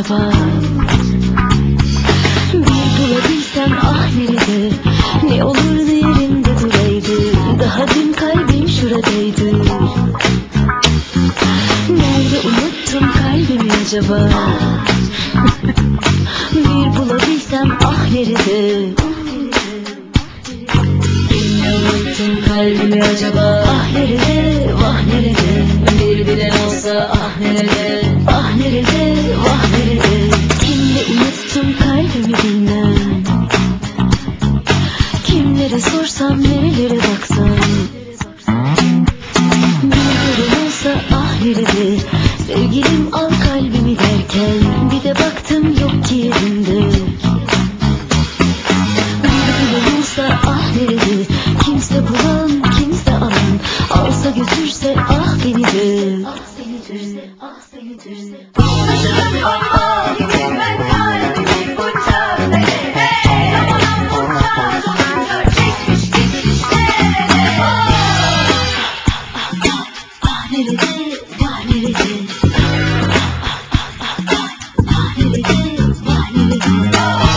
acaba? Bir bulabilsem ah nerede? Ne olurdu yerinde duraydı. Daha dün kalbim şuradaydı. Nerede unuttum kalbimi acaba? Bir bulabilsem ah nerede? Ne unuttum kalbimi acaba? Ah nerede, vah nerede? Bir bilen olsa ah nerede? Ah nerede, vah nerede? Kimle unuttum kalbimi bilmem. Kimlere sorsam, nerelere baksam. Bir gören olsa ah nerede? Sevgilim al kalbimi derken bir de baktım yok ki yerinde. Bir bilen olsa ah nerede? Kimse bulan, kimse alan, alsa götürse ah beni de. Ah seni de, ah seni de. Taşıramıyorum gitmem kalbimi bu çare. Yalan uçar olunca çekmiş gitmiş nerede? Ah nerede, vah nerede? Ah nerede, vah nerede?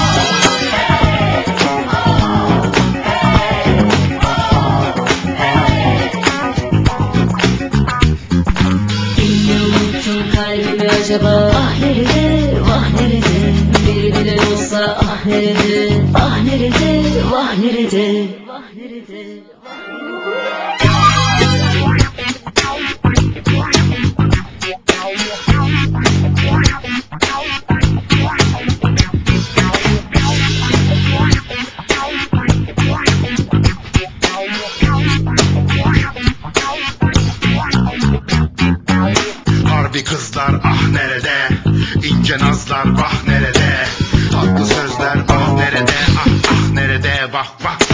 Kalbimi acaba Ah nerede, vah nerede? bir bilen olsa ah nerede? Ah nerede, vah nerede? Vah nerede, vah Harbi kızlar ah nerede? İnce nazlar vah nerede? Tatlı sözler ah nerede? Ah ah nerede? Vah vah.